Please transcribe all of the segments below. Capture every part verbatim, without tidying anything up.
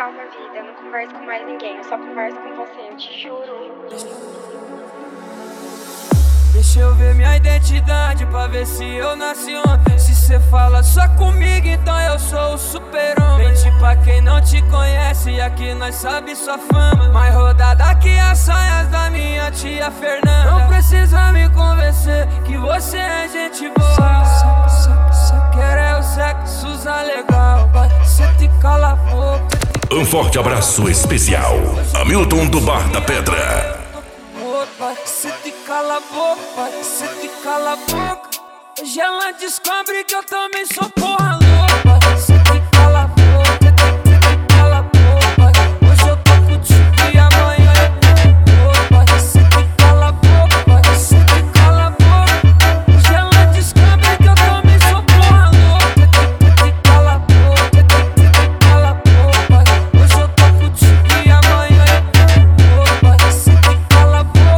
Calma, vida, eu não converso com mais ninguém, eu só converso com você, eu te juro. Deixa eu ver minha identidade pra ver se eu nasci ontem. Se cê fala só comigo, então eu sou o super-homem. Mente pra quem não te conhece, aqui nós sabe sua fama. Mais rodada que as saias da minha tia Fernanda. Não precisa me convencer que você é gente boa. Quero é o sexo, usar legal. Cê te cala a boca. Um forte abraço especial, Hamilton do Bar da Pedra. Cê te cala a boca, cê te cala a boca. Hoje ela descobre que eu também sou porra louca. Cê te cala a boca, cê te cala a boca. Hoje eu tô contigo e amanhã eu tô louca. Cê te cala a boca, cê te cala a boca. Hoje ela descobre que eu também sou porra louca. Cê te cala a boca, cê te cala a boca. Hoje eu tô contigo e amanhã eu tô louca. Cê te cala a boca.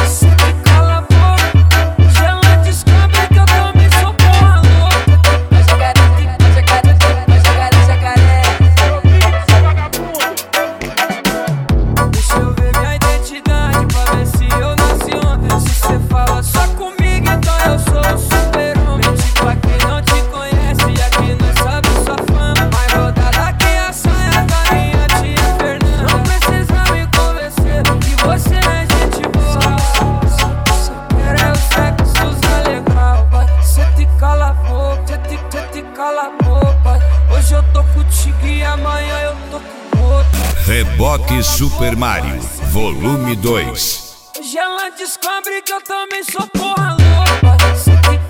Hoje eu tô contigo e amanhã eu tô com outro. Reboque Super Mario, volume dois. Hoje ela descobre que eu também sou porra louca.